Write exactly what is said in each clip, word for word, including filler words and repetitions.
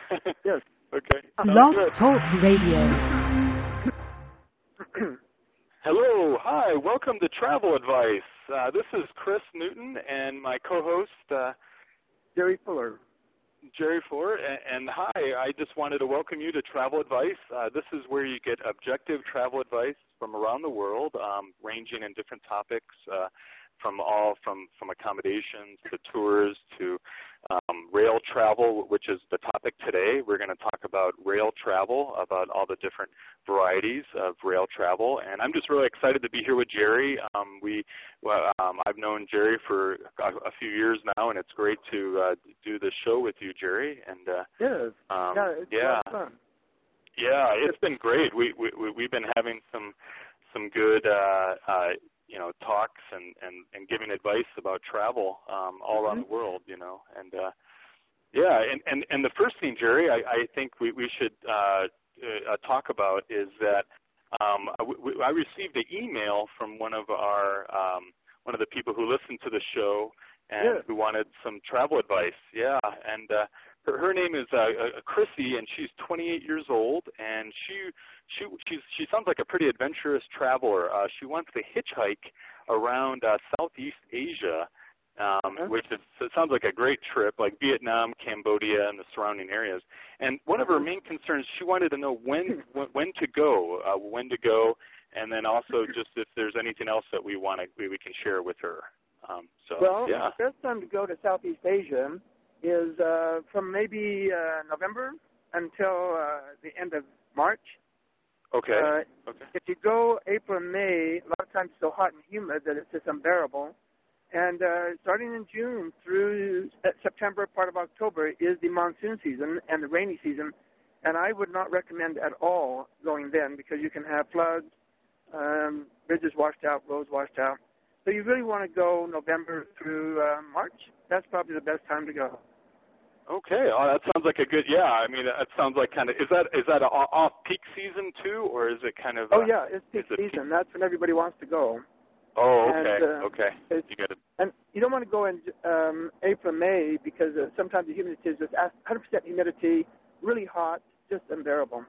Yes. Okay. Blog Good. Talk Radio. Hello. Hi. Welcome to Travel Advice. Uh, this is Chris Newton and my co-host, uh, Jerry Fuller. Jerry Fuller. And, and hi, I just wanted to welcome you to Travel Advice. Uh, this is where you get objective travel advice from around the world, um, ranging in different topics, uh, from all from, from accommodations to tours to um, rail travel, which is the topic today. We're going to talk about rail travel, about all the different varieties of rail travel. And I'm just really excited to be here with Jerry. Um, we, well, um, I've known Jerry for a, a few years now, and it's great to uh, do this show with you, Jerry. And uh, Yes. um, yeah, it's yeah. a lot of fun. Yeah, it's been great. We, we, we've been having some some good uh, uh, you know, talks and, and, and giving advice about travel um, all around Mm-hmm. the world, you know. And, uh, yeah, and, and, and the first thing, Jerry, I, I think we, we should uh, uh, talk about is that um, I, we, I received an email from one of our, um, one of the people who listened to the show and Yeah. who wanted some travel advice. Yeah, and uh, her, her name is uh, uh, Chrissy, and she's twenty-eight years old, and she she she's, she sounds like a pretty adventurous traveler. Uh, she wants to hitchhike around uh, Southeast Asia, um, Uh-huh. which is, it sounds like a great trip, like Vietnam, Cambodia, and the surrounding areas. And one of her main concerns, she wanted to know when when, when to go, uh, when to go, and then also just if there's anything else that we want to we, we can share with her. Um, so Well, yeah. the best time to go to Southeast Asia is uh, from maybe uh, November until uh, the end of March. Okay. Uh, okay. If you go April and May, a lot of times it's so hot and humid that it's just unbearable. And uh, starting in June through September, part of October, is the monsoon season and the rainy season. And I would not recommend at all going then because you can have floods, um, bridges washed out, roads washed out. So you really want to go November through uh, March. That's probably the best time to go. Okay. Oh, that sounds like a good. Yeah. I mean, that sounds like kind of. Is that is that a off peak season too, or is it kind of? Oh uh, yeah, it's peak it season. peak? That's when everybody wants to go. Oh, okay. And, uh, okay. it's- You got to. And you don't want to go in um, April, May because uh, sometimes the humidity is just one hundred percent humidity, really hot, just unbearable.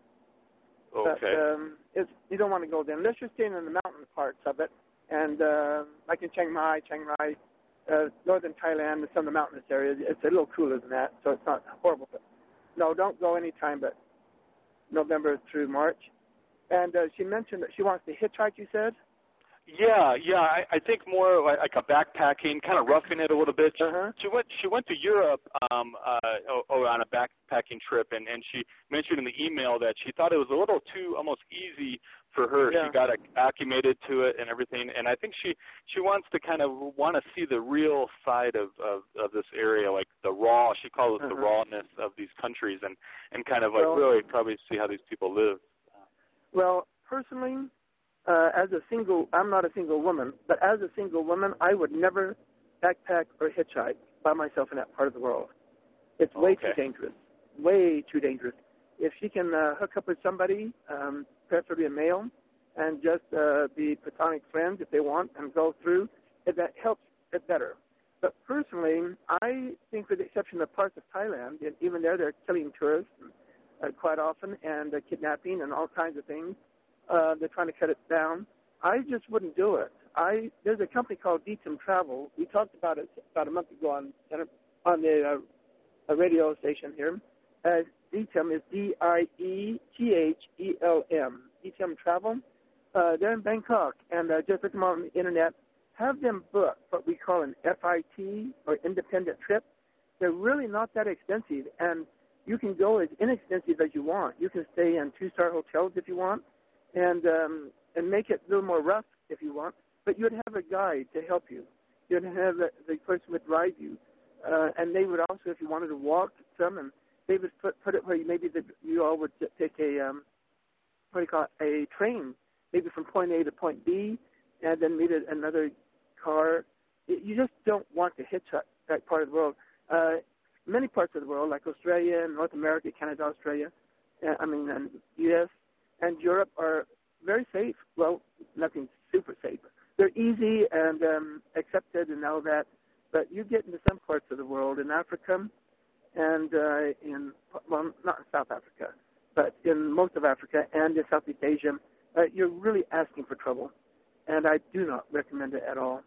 Okay. But um, it's, you don't want to go there unless you're staying in the mountain parts of it. And uh, like in Chiang Mai, Chiang Rai, uh, northern Thailand, and some of the mountainous areas, it's a little cooler than that, so it's not horrible. But no, don't go any time but November through March. And uh, she mentioned that she wants to hitchhike, you said? Yeah, yeah. I, I think more like, like a backpacking, kind of roughing it a little bit. She, Uh-huh. she went. She went to Europe um, uh, oh, oh, on a backpacking trip, and, and she mentioned in the email that she thought it was a little too almost easy for her. Yeah. She got acclimated to it and everything, and I think she she wants to kind of want to see the real side of, of, of this area, like the raw. She calls it Uh-huh. the rawness of these countries, and, and kind of like Well- really probably see how these people live. Well, personally, uh, as a single, I'm not a single woman, but as a single woman, I would never backpack or hitchhike by myself in that part of the world. It's way Okay. too dangerous, way too dangerous. If she can uh, hook up with somebody, um, preferably a male, and just uh, be platonic friends if they want and go through, it, that helps it better. But personally, I think with the exception of parts of Thailand, and even there they're killing tourists uh, quite often and uh, kidnapping and all kinds of things. Uh, they're trying to cut it down. I just wouldn't do it. I There's a company called D T M Travel. We talked about it about a month ago on on the uh, a radio station here. Uh, D T M is D I E T H E L M. D T M Travel. Uh, they're in Bangkok, and uh, just look them on the internet. Have them book what we call an F I T or independent trip. They're really not that expensive, and you can go as inexpensive as you want. You can stay in two-star hotels if you want, and um, and make it a little more rough if you want. But you'd have a guide to help you. You'd have the, the person would drive you, uh, and they would also, if you wanted to walk some, and they would put put it where you maybe the, you all would take a um, what do you call it, a train, maybe from point A to point B, and then meet another car. You just don't want to hitchhike that part of the world. Uh, many parts of the world, like Australia, North America, Canada, Australia, uh, I mean, and U S and Europe are very safe. Well, nothing super safe. They're easy and um, accepted and all that. But you get into some parts of the world, in Africa, and uh, in, well, not in South Africa, but in most of Africa and in Southeast Asia, uh, you're really asking for trouble, and I do not recommend it at all.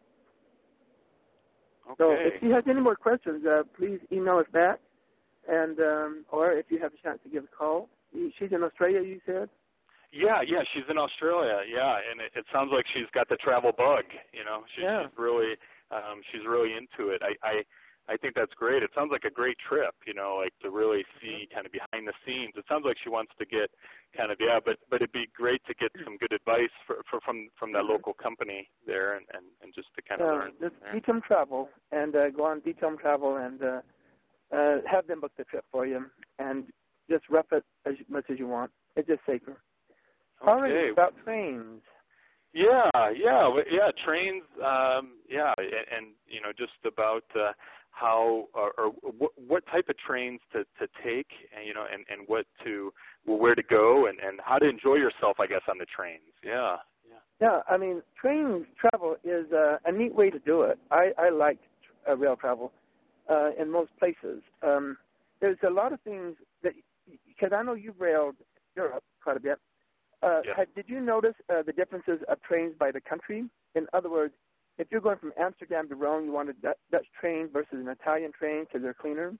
Okay. So if you have any more questions, uh, please email us back, and um, or if you have a chance to give a call. She's in Australia, you said? Yeah, yeah, she's in Australia, yeah, and it, it sounds like she's got the travel bug, you know. She, yeah. She's really, um, she's really into it. I, I, I think that's great. It sounds like a great trip, you know, like to really see kind of behind the scenes. It sounds like she wants to get kind of, yeah, but, but it'd be great to get some good advice for, for, from from that local company there and, and, and just to kind of uh, learn. Just Detailed Travel, and uh, go on Detailed Travel and uh, uh, have them book the trip for you, and just rough it as much as you want. It's just safer. Okay. All right, about trains. Yeah, yeah, yeah, trains, um, yeah, and, and, you know, just about uh, how or, or what, what type of trains to, to take, and, you know, and, and what to, well, where to go, and, and how to enjoy yourself, I guess, on the trains. Yeah, yeah. Yeah, I mean, train travel is uh, a neat way to do it. I, I like uh, rail travel uh, in most places. Um, there's a lot of things that, because I know you've railed Europe quite a bit. Uh, yeah. have, did you notice uh, the differences of trains by the country? In other words, if you're going from Amsterdam to Rome, you want a Dutch, Dutch train versus an Italian train because they're cleaner.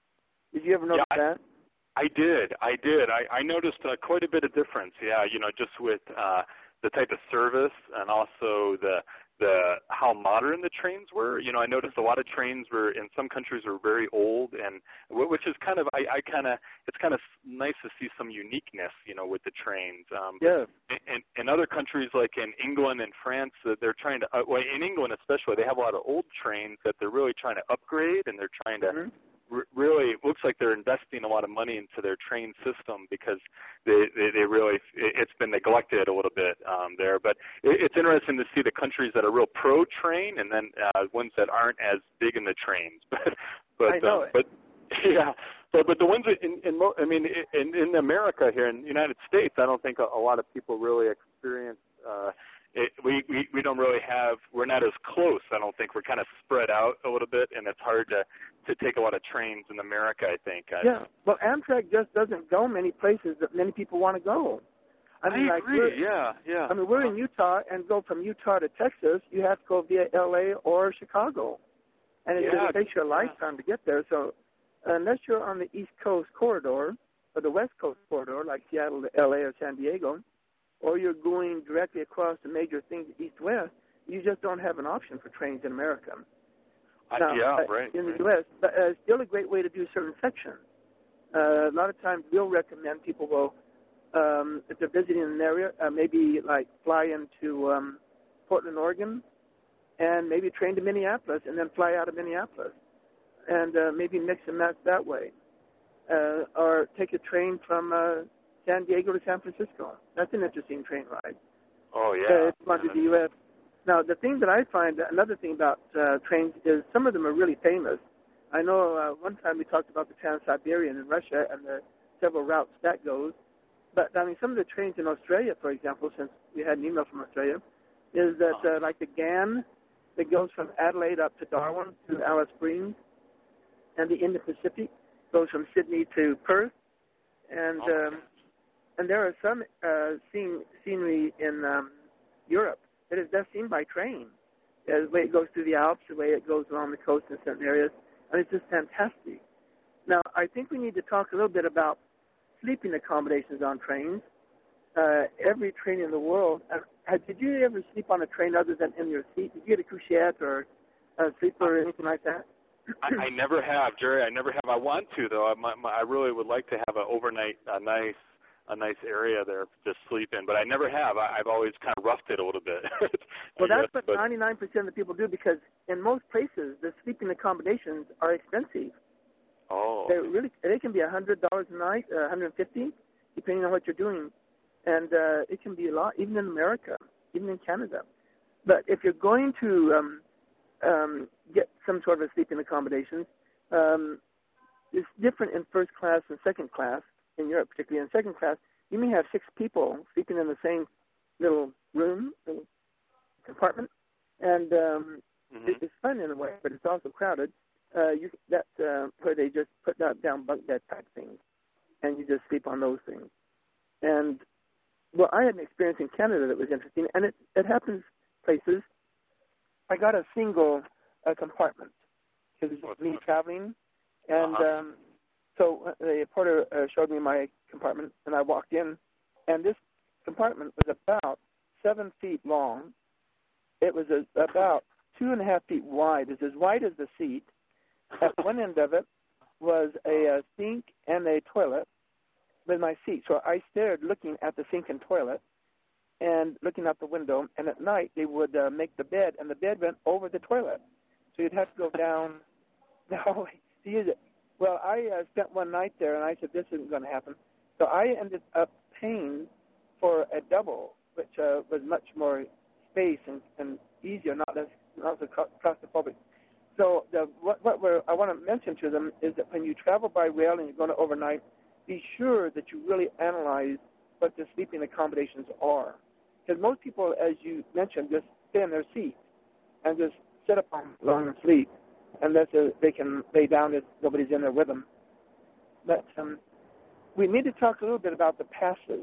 Did you ever notice yeah, I, that? I did. I did. I, I noticed uh, quite a bit of difference. Yeah, you know, just with uh, the type of service and also the the how modern the trains were. You know, I noticed a lot of trains were in some countries were very old, and which is kind of I, I kind of it's kind of nice to see some uniqueness, you know, with the trains. Um, yeah. In, in other countries like in England and France, uh, they're trying to uh, well, in England especially, they have a lot of old trains that they're really trying to upgrade, and they're trying to. Mm-hmm. Really, it looks like they're investing a lot of money into their train system because they, they, they really, it's been neglected a little bit um, there. But it, it's interesting to see the countries that are real pro-train and then uh, ones that aren't as big in the trains. But, but, I know um, it. but yeah, but but the ones in, in I mean, in, in America here in the United States, I don't think a, a lot of people really experience. Uh, It, we, we, we don't really have, we're not as close, I don't think. We're kind of spread out a little bit, and it's hard to, to take a lot of trains in America, I think. Yeah, well, Amtrak just doesn't go many places that many people want to go. I mean, I like agree, yeah, yeah. I mean, we're in Utah, and go from Utah to Texas, you have to go via L A or Chicago. And it yeah, takes you a yeah. lifetime to get there. So unless you're on the East Coast corridor or the West Coast corridor, like Seattle to L A or San Diego, or you're going directly across the major things east-west, you just don't have an option for trains in America. Uh, now, yeah, uh, right. in right. the U S, but uh, still a great way to do certain sections. Uh, a lot of times we'll recommend people will, um, if they're visiting an area, uh, maybe like fly into um, Portland, Oregon, and maybe train to Minneapolis and then fly out of Minneapolis, and uh, maybe mix and match that way. Uh, or take a train from uh, San Diego to San Francisco. That's an interesting train ride. Oh, yeah. Uh, it's gone yeah, to the U S Now, the thing that I find, another thing about uh, trains is some of them are really famous. I know uh, one time we talked about the Trans-Siberian in Russia and the several routes that goes. But, I mean, some of the trains in Australia, for example, since we had an email from Australia, is that uh, like the G A N that goes from Adelaide up to Darwin to Alice Springs, and the Indian Pacific goes from Sydney to Perth. And oh, um, and there are some uh, scene, scenery in um, Europe that is best seen by train. Uh, the way it goes through the Alps, the way it goes along the coast in certain areas, and it's just fantastic. Now, I think we need to talk a little bit about sleeping accommodations on trains. Uh, every train in the world, uh, did you ever sleep on a train other than in your seat? Did you get a couchette or a sleeper or anything like that? I, I never have, Jerry. I never have. I want to, though. I, my, my, I really would like to have an overnight, a nice, a nice area there to sleep in, but I never have. I, I've always kind of roughed it a little bit. Well, that's guess, what but... ninety-nine percent of the people do, because in most places the sleeping accommodations are expensive. Oh. They really, they can be a hundred dollars a night, uh, one hundred fifty, depending on what you're doing, and uh, it can be a lot, even in America, even in Canada. But if you're going to um, um, get some sort of a sleeping accommodation, um, it's different in first class and second class in Europe, particularly in second class. You may have six people sleeping in the same little room, little compartment, and um, mm-hmm. it, it's fun in a way, but it's also crowded. uh, you that uh, where they just put down, down bunk bed type things, and you just sleep on those things. And well, I had an experience in Canada that was interesting, and it it happens places. I got a single uh, compartment because it was me traveling, and uh-huh. um, so the porter uh, showed me my compartment, and I walked in, and this compartment was about seven feet long. It was a, about two and a half feet wide. It's as wide as the seat. At one end of it was a, a sink and a toilet with my seat. So I stared looking at the sink and toilet and looking out the window. And at night they would uh, make the bed, and the bed went over the toilet. So you'd have to go down the hallway to use it. Well, I uh, spent one night there, and I said, this isn't going to happen. So I ended up paying for a double, which uh, was much more space and, and easier, not as not so claustrophobic. So the, what, what we're, I want to mention to them is that when you travel by rail and you're going to overnight, be sure that you really analyze what the sleeping accommodations are. Because most people, as you mentioned, just stay in their seat and just sit up on long and sleep, unless uh, they can lay down if nobody's in there with them. But um, we need to talk a little bit about the passes.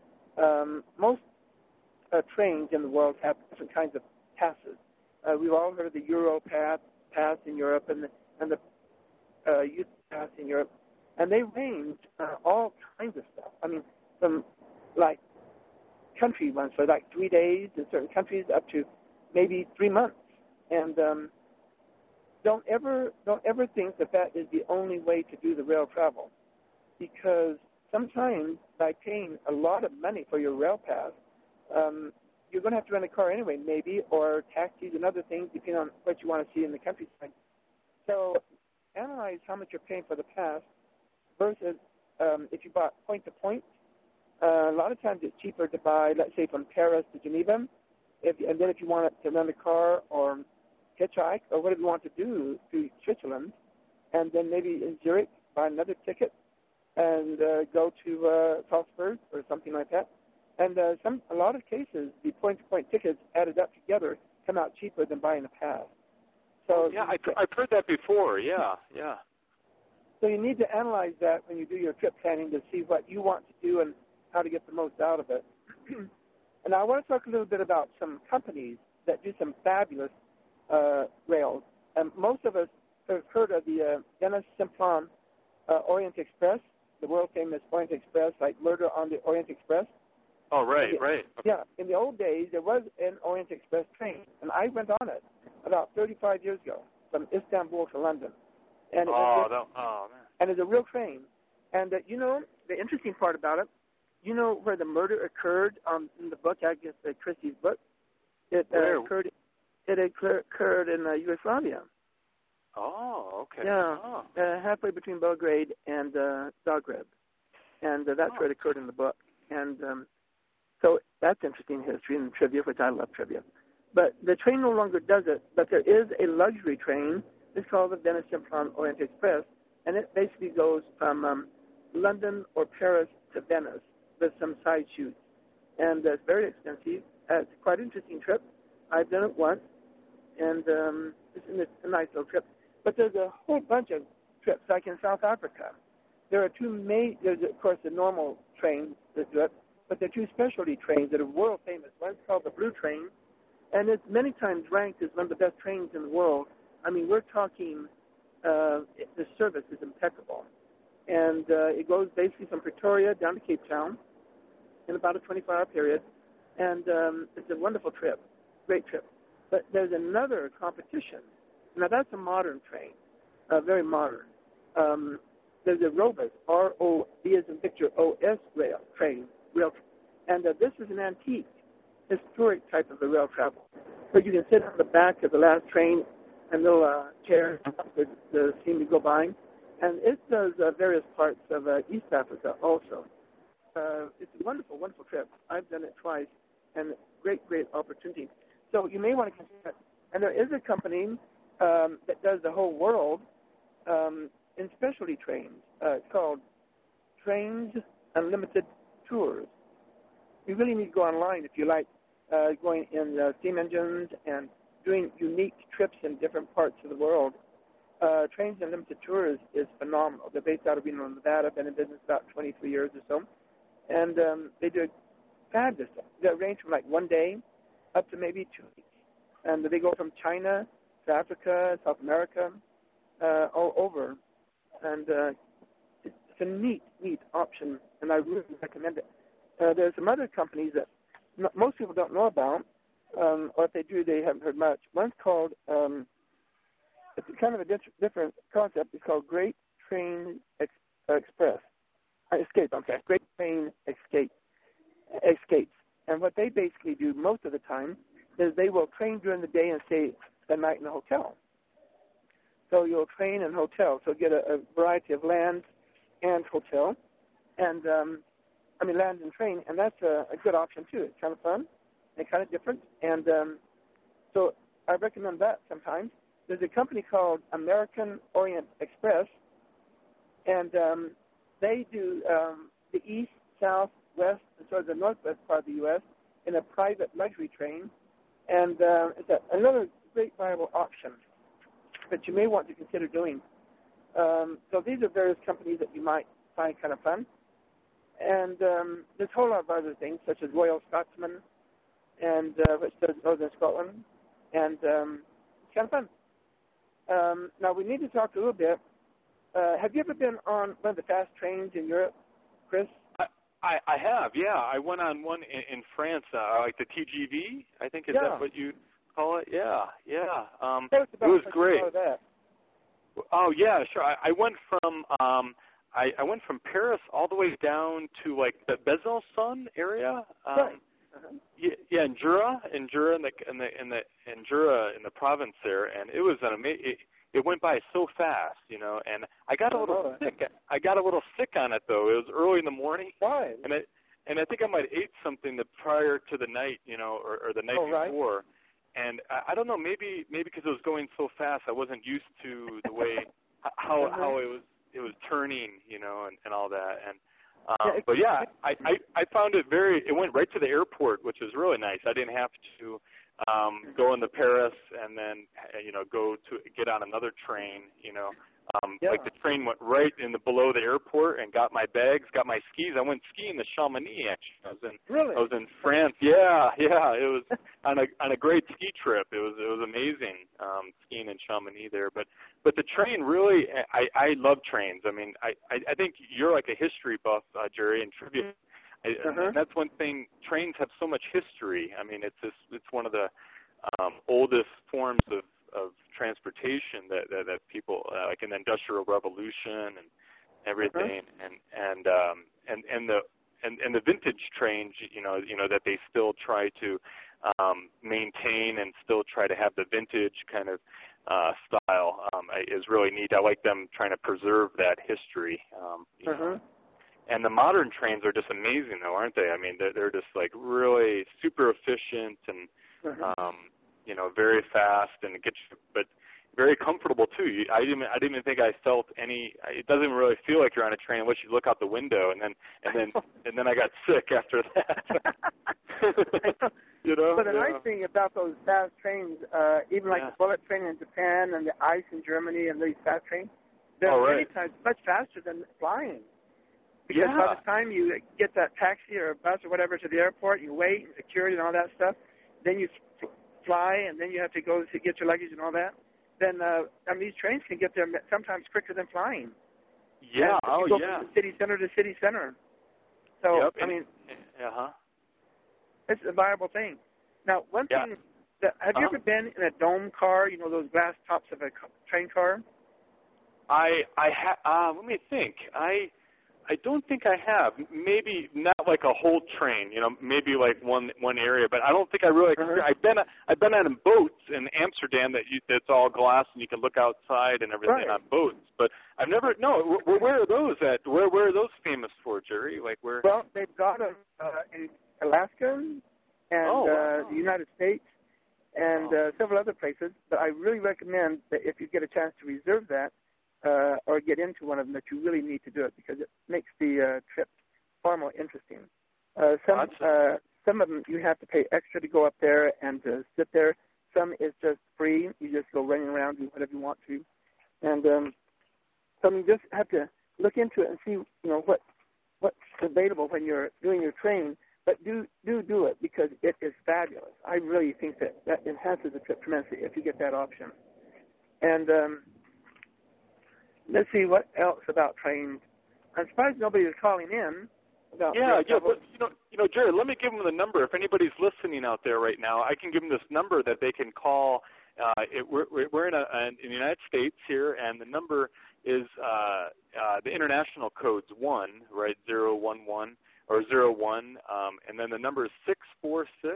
Um, most uh, trains in the world have different kinds of passes. Uh, we've all heard of the Euro pass, pass in Europe and the, and the uh, Youth pass in Europe, and they range uh, all kinds of stuff. I mean, from like country ones for like three days in certain countries up to maybe three months. And um, don't ever don't ever think that that is the only way to do the rail travel, because sometimes by paying a lot of money for your rail pass, um, you're going to have to rent a car anyway, maybe, or taxis and other things, depending on what you want to see in the countryside. So analyze how much you're paying for the pass versus um, if you bought point-to-point. Uh, a lot of times it's cheaper to buy, let's say, from Paris to Geneva, if, and then if you want to rent a car or hitchhike or whatever you want to do to Switzerland, and then maybe in Zurich buy another ticket and uh, go to uh, Salzburg or something like that. And uh, some, a lot of cases, the point-to-point tickets added up together come out cheaper than buying a pass. So yeah, I, I've heard that before. Yeah, yeah. So you need to analyze that when you do your trip planning to see what you want to do and how to get the most out of it. And I want to talk a little bit about some companies that do some fabulous uh, rails. And most of us have heard of the uh, Dennis Simplon uh, Orient Express, the world-famous Orient Express, like Murder on the Orient Express. Oh, right, the, right. Yeah, in the old days, there was an Orient Express train, and I went on it about thirty-five years ago from Istanbul to London. And it oh, was, that, oh, man. And it's a real train. And, uh, you know, the interesting part about it, you know where the murder occurred um, in the book, I guess, uh, Christie's book? It uh, occurred It occurred in uh, Yugoslavia. Oh, okay. Yeah, oh. Uh, halfway between Belgrade and uh, Zagreb. And uh, that's oh. where it occurred in the book. And um, so that's interesting history and trivia, which I love trivia. But the train no longer does it, but there is a luxury train. It's called the Dennis Simplon Orient Express, and it basically goes from um, London or Paris to Venice with some side shoots. And uh, it's very expensive. Uh, it's quite an interesting trip. I've done it once, and um, it's a nice little trip. But there's a whole bunch of trips, like in South Africa. There are two main, there's, of course, the normal trains that do it, but there are two specialty trains that are world famous. One's called the Blue Train, and it's many times ranked as one of the best trains in the world. I mean, we're talking, uh, the service is impeccable. And uh, it goes basically from Pretoria down to Cape Town in about a twenty-four hour period. And um, it's a wonderful trip, great trip. But there's another competition. Now, that's a modern train, uh, very modern. Um, there's a Robus, R O B as in Victor, O S rail train, rail, and uh, this is an antique, historic type of the rail travel, where you can sit on the back of the last train and little uh, chairs that uh, seem to go by. And it does uh, various parts of uh, East Africa also. Uh, it's a wonderful, wonderful trip. I've done it twice, and great, great opportunity. So you may want to consider it. And there is a company um, that does the whole world um, in specialty trains. Uh, it's called Trains Unlimited Tours. You really need to go online if you like uh, going in uh, steam engines and doing unique trips in different parts of the world. uh, Trains Unlimited Tours is phenomenal. They're based out of Reno, Nevada. Been in business about twenty-three years or so, and um, they do fabulous stuff. They range from like one day up to maybe two weeks, and they go from China to Africa, South America, uh, all over, and uh, it's a neat, neat option, and I really recommend it. Uh, there's some other companies that m- most people don't know about, um, or if they do, they haven't heard much. One's called, um, it's kind of a di- different concept. It's called Great Train Ex- uh, Express. Uh, Escape, I'm sorry. Great Train Escape. Escapes. And what they basically do most of the time is they will train during the day and stay the night in a hotel. So you'll train in hotel, so get a, a variety of land and hotel, and um, I mean land and train, and that's a, a good option too. It's kind of fun and kind of different, and um, so I recommend that sometimes. There's a company called American Orient Express, and um, they do um, the east, south, west, and sort of the northwest part of the U S in a private luxury train, and uh, it's a, another great viable option that you may want to consider doing. Um, so these are various companies that you might find kind of fun. And um, there's a whole lot of other things, such as Royal Scotsman, and uh, which does Northern Scotland, and um, it's kind of fun. Um, now, we need to talk a little bit. Uh, have you ever been on one of the fast trains in Europe, Chris? I, I have, yeah. I went on one in, in France, uh, like the T G V, I think. Is yeah. that what you call it? Yeah, yeah. Um, Tell us about it was what great. You know of that. Oh, yeah, sure. I, I went from um, I, I went from Paris all the way down to like the Besançon area. Um, right. Uh-huh. Yeah, yeah, in Jura, in Jura, in the in the in the in Jura, in the province there, and it was an amazing. It, it went by so fast, you know, and I got a little sick. I got a little sick on it though. It was early in the morning. Why? And I and I think I might have ate something the prior to the night, you know, or, or the night oh, before. Right. And I, I don't know, maybe maybe because it was going so fast, I wasn't used to the way how uh-huh. how it was it was turning, you know, and, and all that. And um, yeah, but yeah, I, I I found it very. It went right to the airport, which was really nice. I didn't have to um, go into Paris and then you know go to get on another train, you know. Um, yeah. Like the train went right in the below the airport and got my bags, got my skis. I went skiing to Chamonix actually. I was in really? I was in France. Yeah, yeah. It was on a on a great ski trip. It was it was amazing um, skiing in Chamonix there. But but the train really, I I love trains. I mean, I I, I think you're like a history buff, uh, Jerry, and trivia. I, uh-huh. And that's one thing. Trains have so much history. I mean, it's this, it's one of the um, oldest forms of of transportation that, that, that people, uh, like an industrial revolution and everything, uh-huh. and and um, and and the and, and the vintage trains, you know, you know that they still try to um, maintain and still try to have the vintage kind of uh, style um, is really neat. I like them trying to preserve that history. Um, you uh-huh. know. And the modern trains are just amazing, though, aren't they? I mean, they're, they're just like really super efficient and uh-huh. um, you know, very fast, and it gets you, but very comfortable too. You, I didn't, I didn't even think I felt any. It doesn't really feel like you're on a train unless you look out the window, and then, and then, and then I got sick after that. You know. But the yeah. nice thing about those fast trains, uh, even like yeah. the bullet train in Japan and the ice in Germany and these fast trains, they're oh, many right. times much faster than flying. Because yeah. by the time you get that taxi or bus or whatever to the airport, you wait and security and all that stuff, then you fly, and then you have to go to get your luggage and all that. Then, uh, I mean, these trains can get there sometimes quicker than flying. Yeah. And Oh, you go yeah. from city center to city center. So, yep. I mean, uh huh. it's a viable thing. Now, one yeah. thing that have uh-huh. you ever been in a dome car? You know, those glass tops of a train car. I I ha- uh, let me think. I. I don't think I have. Maybe not like a whole train, you know, maybe like one one area, but I don't think I really. Uh-huh. I've been I've been on boats in Amsterdam that you, that's all glass and you can look outside and everything right. on boats. But I've never. No, where, where are those at? Where where are those famous for, Jerry? Like where? Well, they've got them uh, in Alaska and oh, wow. uh, the United States and wow. uh, several other places. But I really recommend that if you get a chance to reserve that. Uh, or get into one of them, that you really need to do it because it makes the uh, trip far more interesting. Uh, some uh, some of them you have to pay extra to go up there and to sit there. Some is just free. You just go running around, do whatever you want to. And um, so you just have to look into it and see, you know, what what's available when you're doing your training. But do do do it because it is fabulous. I really think that that enhances the trip tremendously if you get that option. And um, let's see what else about trains. I'm surprised nobody is calling in about. Yeah, yeah, but you know, you know, Jared, let me give them the number. If anybody's listening out there right now, I can give them this number that they can call. Uh, it, we're we're in, a, in the United States here, and the number is uh, uh, the international code's one, right? Zero one one or zero one, um, and then the number is six four six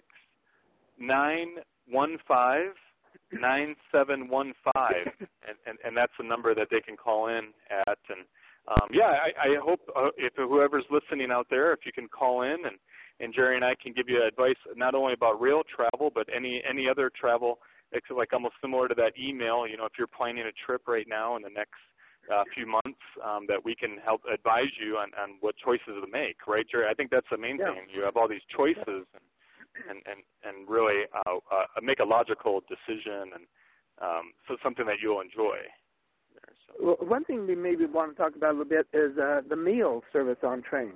nine one five nine seven one five, and, and and that's the number that they can call in at. And um, yeah, I, I hope uh, if whoever's listening out there, if you can call in, and and Jerry and I can give you advice not only about rail travel, but any any other travel. It's like almost similar to that email. You know, if you're planning a trip right now in the next uh, few months, um, that we can help advise you on, on what choices to make, right, Jerry? I think that's the main yeah. thing. You have all these choices, and and and, and really uh, uh, make a logical decision, and um, so something that you'll enjoy. There, so. Well, one thing we maybe want to talk about a little bit is uh, the meal service on trains.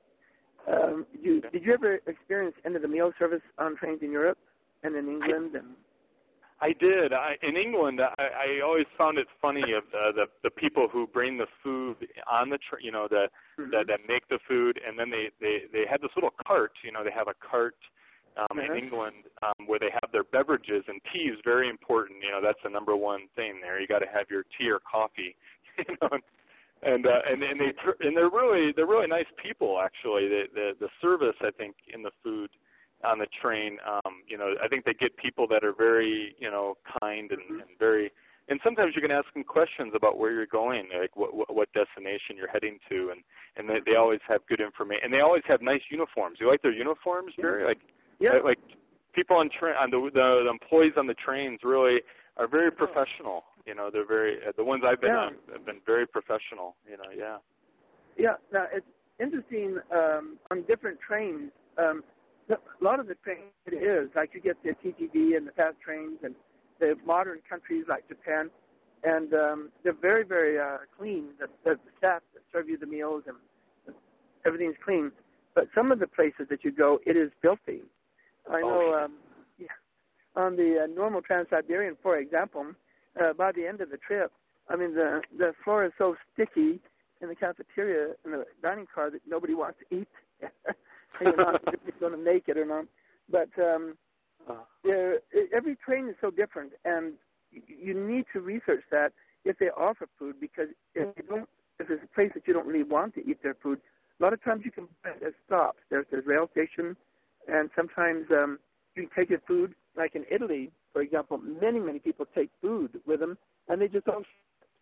Um, you, okay. Did you ever experience any of the meal service on trains in Europe and in England? I, and I did. I, in England, I, I always found it funny of the, the the people who bring the food on the train, you know, the, mm-hmm. that that make the food, and then they they they have this little cart. You know, they have a cart um, uh-huh. in England um, where they have their beverages, and tea is very important. You know, that's the number one thing there. You got to have your tea or coffee. You know, and uh, and and they and they're really they're really nice people actually. The the the service, I think, in the food on the train, um, you know, I think they get people that are very, you know, kind and, mm-hmm. and very, and sometimes you can ask them questions about where you're going, like what what, what destination you're heading to, and and they, they always have good information, and they always have nice uniforms. You like their uniforms, Jerry? Yeah. Like, yeah. like, like people on train, on the, the the employees on the trains really are very professional. You know, they're very uh, the ones I've been yeah. on have been very professional. You know, yeah. Yeah. Now it's interesting um, on different trains. Um, A lot of the trains it is, like you get the T G V and the fast trains and the modern countries like Japan, and um, they're very, very uh, clean. The, the staff that serve you the meals and everything's clean. But some of the places that you go, it is filthy. I know oh, um, yeah, on the uh, normal Trans-Siberian, for example, uh, by the end of the trip, I mean, the, the floor is so sticky in the cafeteria, in the dining car, that nobody wants to eat. You're not going to make it or not. But um, uh, every train is so different, and you need to research that if they offer food, because if you don't, if it's a place that you don't really want to eat their food, a lot of times you can buy it at stops. There's a rail station, and sometimes um, you can take your food. Like in Italy, for example, many, many people take food with them, and they just don't.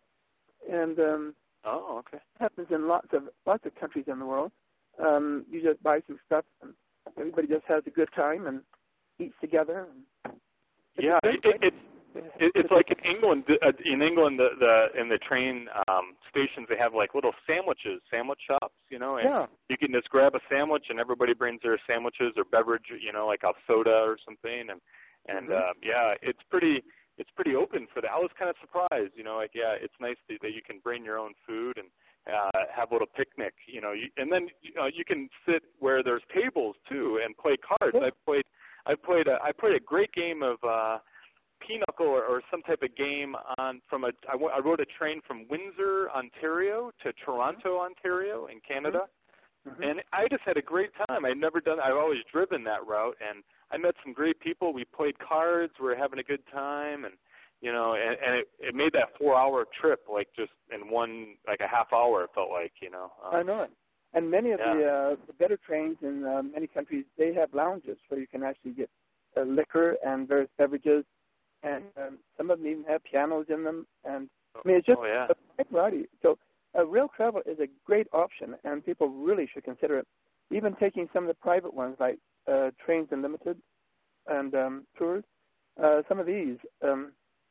And um, oh, okay. It happens in lots of lots of countries in the world. Um, you just buy some stuff, and everybody just has a good time and eats together. And yeah, it, it, it, it's like in England. Uh, in England, the, the in the train um, stations, they have like little sandwiches, sandwich shops. You know, and yeah. you can just grab a sandwich, and everybody brings their sandwiches or beverage. You know, like a soda or something, and and mm-hmm. uh, yeah, it's pretty. It's pretty open for that. I was kind of surprised. You know, like yeah, it's nice that, that you can bring your own food and. Uh, have a little picnic, you know, you, and then uh, you can sit where there's tables too and play cards. Yeah. I played, I played, a, I played a great game of uh, pinochle or, or some type of game on from a. I, w- I rode a train from Windsor, Ontario, to Toronto, Ontario, in Canada, mm-hmm. and I just had a great time. I'd never done. I've always driven that route, and I met some great people. We played cards. We were having a good time, and. You know, and, and it, it made that four-hour trip like just in one, like a half hour. It felt like, you know. Um, I know it. And many of yeah. the, uh, the better trains in uh, many countries, they have lounges where you can actually get uh, liquor and various beverages, and um, some of them even have pianos in them. And I mean, it's just oh, yeah. a wide variety. So uh, rail travel is a great option, and people really should consider it. Even taking some of the private ones like uh, Trains Unlimited and um, tours, uh, some of these. Um,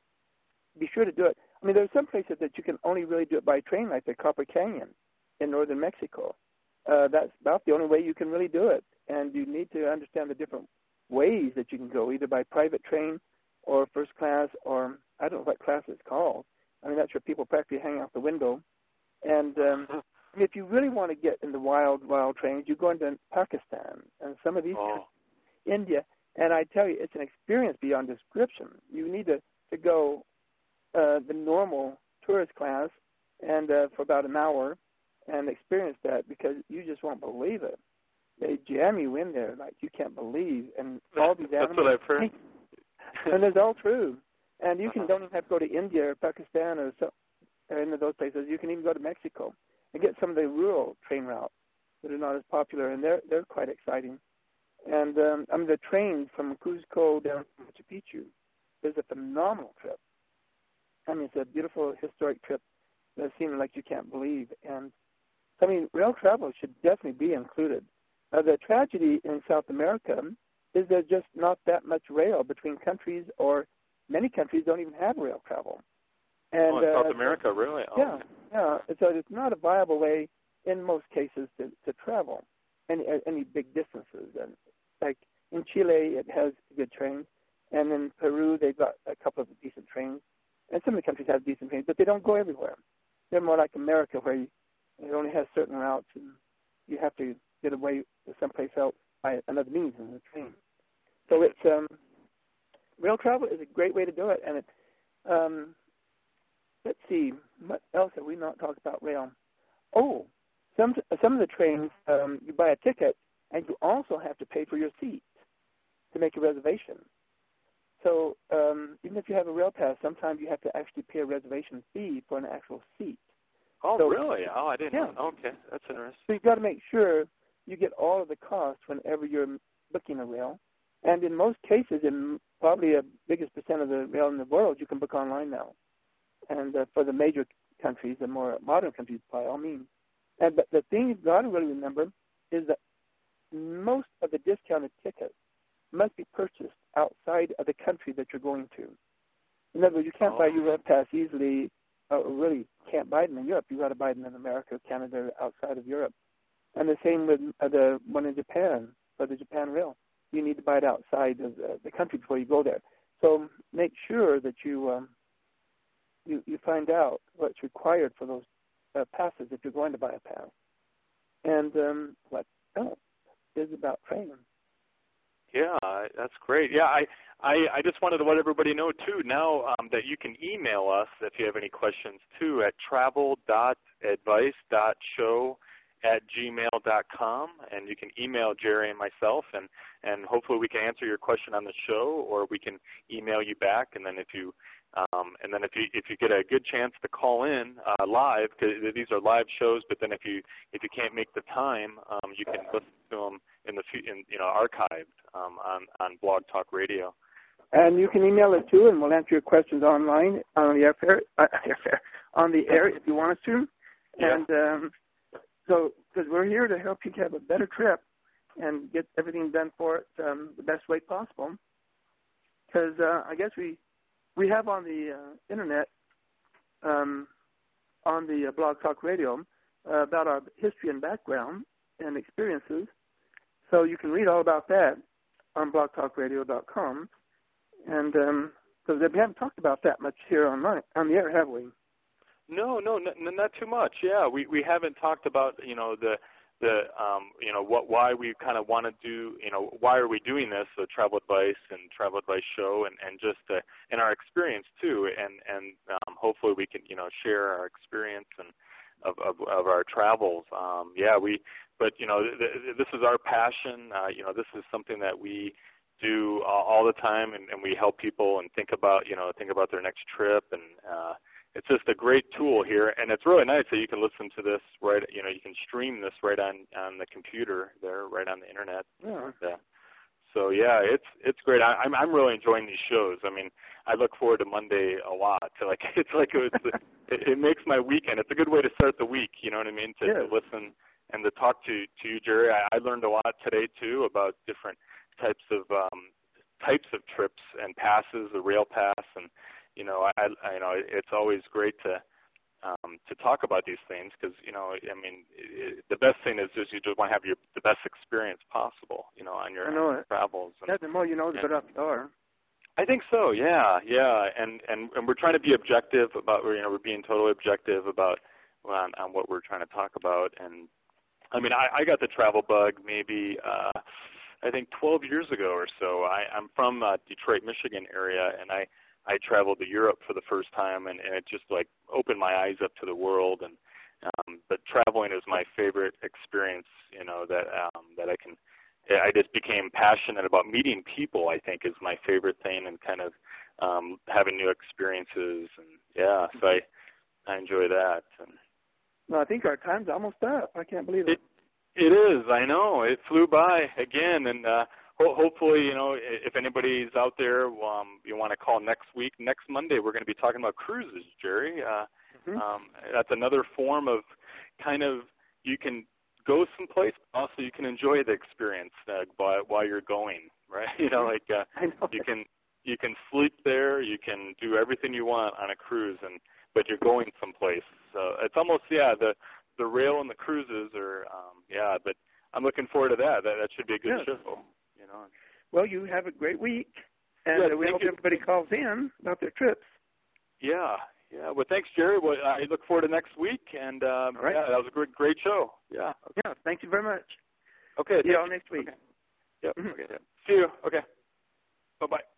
Be sure to do it. I mean, there are some places that you can only really do it by train, like the Copper Canyon in northern Mexico. Uh, that's about the only way you can really do it. And you need to understand the different ways that you can go, either by private train or first class, or I don't know what class it's called. I mean, that's where people practically hang out the window. And um, I mean, if you really want to get in the wild, wild trains, you go into Pakistan and some of these, oh. India, and I tell you, it's an experience beyond description. You need to, to go uh, the normal tourist class and uh, for about an hour and experience that, because you just won't believe it. They jam you in there like you can't believe, and all these That's animals. what I've heard. And it's all true. And you can don't even have to go to India or Pakistan or, so, or any of those places. You can even go to Mexico and get some of the rural train routes that are not as popular, and they're they're quite exciting. And um, I mean, the train from Cuzco down to Machu Picchu is a phenomenal trip. I mean, it's a beautiful historic trip that seems like you can't believe. And I mean, rail travel should definitely be included. Uh, the tragedy in South America is there's just not that much rail between countries, or many countries don't even have rail travel. And, oh, in South uh, America, really? Oh, yeah, okay. yeah. So it's not a viable way in most cases to, to travel any any big distances. And like in Chile, it has good trains, and in Peru, they've got a couple of decent trains, and some of the countries have decent trains, but they don't go everywhere. They're more like America, where you, it only has certain routes, and you have to get away to someplace else by another means than the train. So it's um, rail travel is a great way to do it. And it, um, let's see, what else have we not talked about rail? Oh, some some of the trains, um, you buy a ticket, and you also have to pay for your seat to make a reservation. So um, even if you have a rail pass, sometimes you have to actually pay a reservation fee for an actual seat. Oh, so, really? Oh, I didn't yeah. know. Okay, that's interesting. So you've got to make sure you get all of the costs whenever you're booking a rail. And in most cases, in probably a biggest percent of the rail in the world, you can book online now. And uh, for the major countries, the more modern countries, by all means. And but the thing you've got to really remember is that most of the discounted tickets must be purchased outside of the country that you're going to. In other words, you can't oh. buy your rail pass easily, or really can't buy them in Europe. You've got to buy them in America, Canada, outside of Europe. And the same with uh, the one in Japan, for the Japan Rail. You need to buy it outside of the, the country before you go there. So make sure that you um, you, you find out what's required for those uh, passes if you're going to buy a pass. And um, what else is about training. Yeah, that's great. Yeah, I, I, I just wanted to let everybody know, too, now um, that you can email us if you have any questions, too, at travel dot advice dot show at gmail dot com, and you can email Jerry and myself, and, and hopefully we can answer your question on the show, or we can email you back, and then if you um, and then if you if you get a good chance to call in uh, live, because these are live shows, but then if you if you can't make the time, um, you can listen to them in the in, you know archived um, on on Blog Talk Radio. And you can email it too, and we'll answer your questions online on the airfare, uh, airfare on the air if you want us to. Yeah. And um, so, because we're here to help you have a better trip and get everything done for it um, the best way possible. Because uh, I guess we we have on the uh, internet, um, on the uh, Blog Talk Radio, uh, about our history and background and experiences. So you can read all about that on blog talk radio dot com. And um, so we haven't talked about that much here online, on the air, have we? No, no, n- not too much. Yeah, we, we haven't talked about you know the the um, you know what why we kind of want to do you know why are we doing this, the travel advice and travel advice show, and and just uh, and our experience too, and and um, hopefully we can you know share our experience and of of, of our travels. Um, yeah, we but you know th- th- this is our passion. Uh, you know this is something that we do uh, all the time, and, and we help people and think about you know think about their next trip, and uh, it's just a great tool here, and it's really nice that you can listen to this right. You know, you can stream this right on, on the computer there, right on the internet. Yeah. And, uh, so yeah, it's it's great. I, I'm I'm really enjoying these shows. I mean, I look forward to Monday a lot. To like it's like it's, it, it makes my weekend. It's a good way to start the week. You know what I mean? To, yeah. to listen and to talk to to you, Jerry. I, I learned a lot today too about different types of um, types of trips and passes, the rail pass, and you know, I, I you know it's always great to um, to talk about these things because you know, I mean, it, the best thing is just you just want to have your the best experience possible, you know, on your, I know on your it. travels. And, Yeah, the more you know, the and, better off you are. I think so. Yeah, yeah, and and and we're trying to be objective about, you know, we're being totally objective about on, on what we're trying to talk about. And I mean, I, I got the travel bug maybe uh, I think twelve years ago or so. I, I'm from uh, Detroit, Michigan area, and I I traveled to Europe for the first time, and, and it just like opened my eyes up to the world. And um, but traveling is my favorite experience. You know that um, that I can. I just became passionate about meeting people, I think, is my favorite thing, and kind of um, having new experiences. And yeah, so I, I enjoy that. And well, I think our time's almost up. I can't believe it. It, it is. I know. It flew by again. And uh, ho- hopefully, you know, if anybody's out there, um, you want to call next week, next Monday, we're going to be talking about cruises, Jerry. Uh, mm-hmm. um, that's another form of kind of, you can go someplace, but also you can enjoy the experience uh, by, while you're going, right? You know, like uh, you can you can sleep there, you can do everything you want on a cruise, and but you're going someplace. So it's almost yeah, the the rail and the cruises are um, yeah, but I'm looking forward to that. That that should be a good yes. show, you know. Well, you have a great week, and yeah, we hope you. everybody calls in about their trips. Yeah. Yeah, well, thanks, Jerry. Well, I look forward to next week, and um, right. yeah, that was a great, great show. Yeah. Okay. Yeah, thank you very much. Okay. See you all next week. Okay. Yep. Mm-hmm. Okay. See you. Okay. Bye-bye.